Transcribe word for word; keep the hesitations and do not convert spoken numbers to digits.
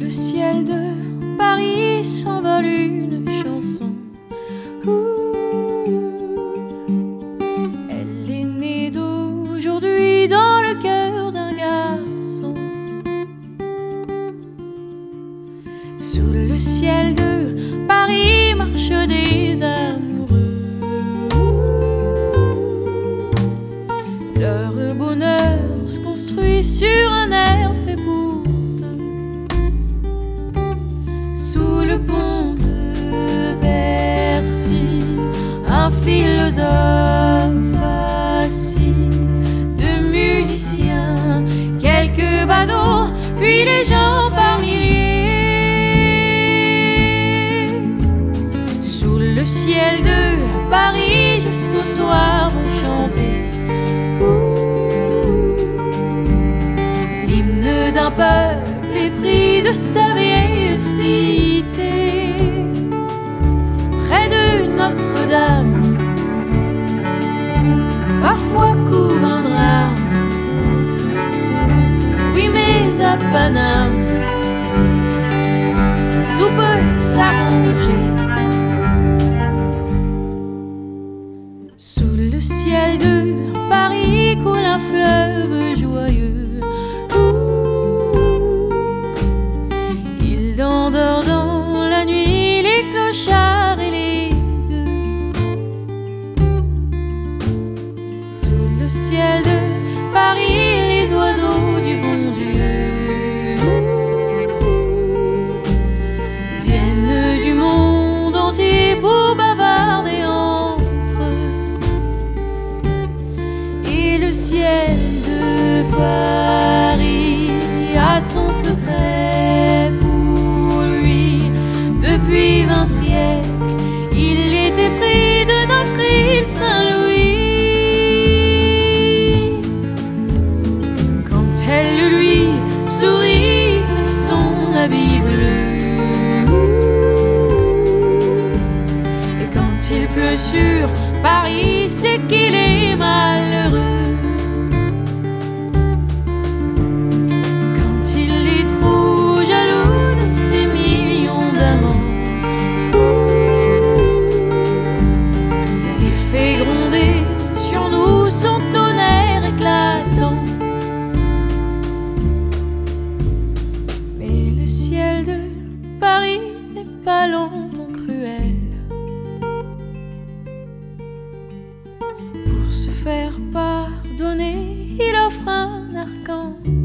le ciel de Paris s'envole une chanson. Ouh, elle est née d'aujourd'hui dans le cœur d'un garçon. Sous le ciel de Paris marchent des amoureux. Leur bonheur se construit sur un air fait pour deux. Sous le pont de Bercy, un philosophe assis, de musiciens, quelques badauds, puis les gens par milliers. Sous le ciel de Paris jusqu'au soir vont chanter l'hymne d'un peuple épris de sa vieille cité. Près de Notre-Dame, parfois couvre un drame. Oui, mais à Paname, tout peut s'arranger. Sous le ciel de Paris coule un fleuve joyeux. Ouh, il endort dans la nuit les clochards et les gueux. Sous le ciel de Paris les oiseaux du bon Dieu viennent du monde entier pour bavarder entre eux. Et le ciel de Paris a son secret pour lui. Depuis vingt siècles, il était pris de notre île Saint-Louis. Quand elle lui sourit, met son habit bleu. Et quand il pleut sur Paris, c'est qu'il est malheureux. Quand il est trop jaloux de ses millions d'amants, il fait gronder sur nous son tonnerre éclatant. Mais le ciel de Paris n'est pas longtemps cruel. Pour se faire pardonner, il offre un archange.